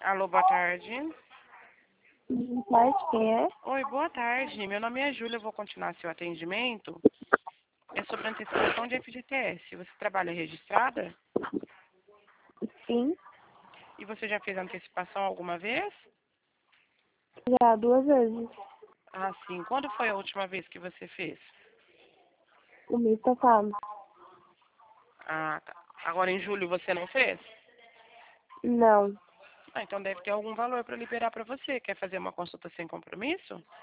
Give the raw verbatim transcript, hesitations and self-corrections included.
Alô, boa tarde. Boa tarde, quem é? Oi, boa tarde. Meu nome é Júlia, eu vou continuar seu atendimento. É sobre antecipação de F G T S. Você trabalha registrada? Sim, E você já fez antecipação alguma vez? já duas vezes. Ah, sim. Quando foi a última vez que você fez? O mês passado. Ah, tá. Agora em julho você não fez? Não, Ah, então deve ter algum valor para liberar para você. Quer fazer uma consulta sem compromisso?